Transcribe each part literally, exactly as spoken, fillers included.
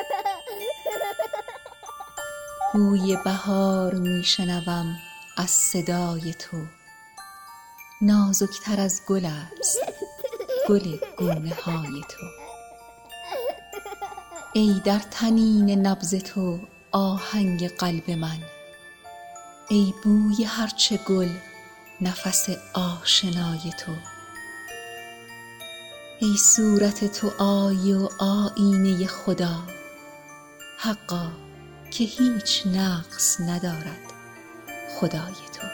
بوی بهار می شنوم از صدای تو، نازکتر از گل است گل گونه های تو. ای در طنین نبض تو آهنگ قلب من، ای بوی هرچه گل نفس آشنای تو. ای صورت تو آیه و آیینه خدا، حقا که هیچ نقص ندارد خدای تو.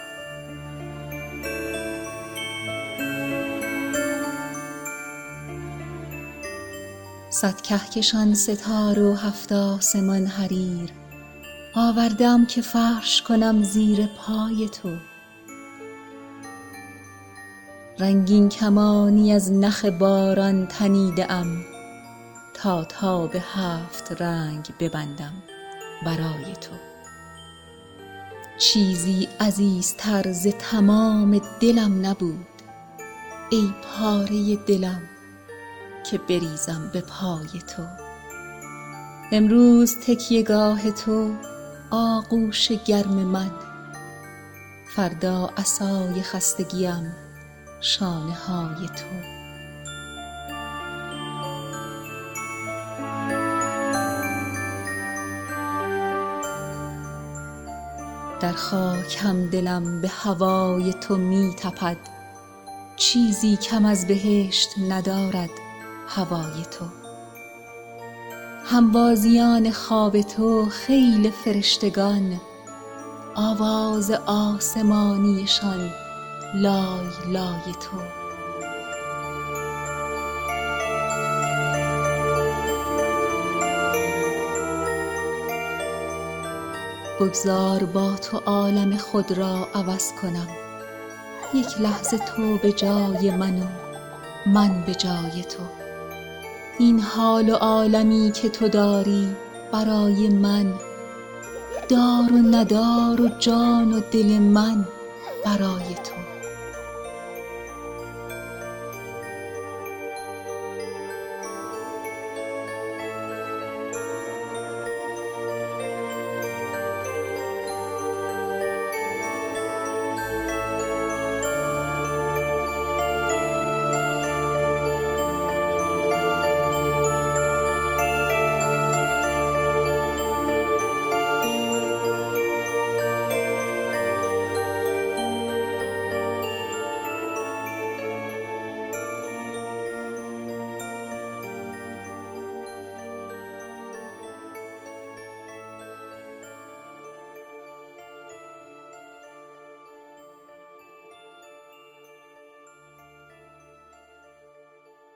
صد کهکشان ستاره و هفت آسمان حریر آوردم که فرش کنم زیر پای تو. رنگین کمانی از نخ باران تنیده ام تا تاب هفت رنگ ببندم برای تو. چیزی عزیزتر ز تمام دلم نبود، ای پاره دلم که بریزم به پای تو. امروز تکیهگاه تو آغوش گرم من، فردا عصای خستگیم شانه های تو. در خاک هم دلم به هوای تو می تپد، چیزی کم از بهشت ندارد هوای تو. هنبازیان خواب تو خیل فرشتگان، آواز آسمانیشان لای لای تو. بگذار با تو عالم خود را عوض کنم، یک لحظه تو به جای من و من به جای تو. این حال و عالمی که تو داری برای من، دار و ندار و جان و دل من برای تو.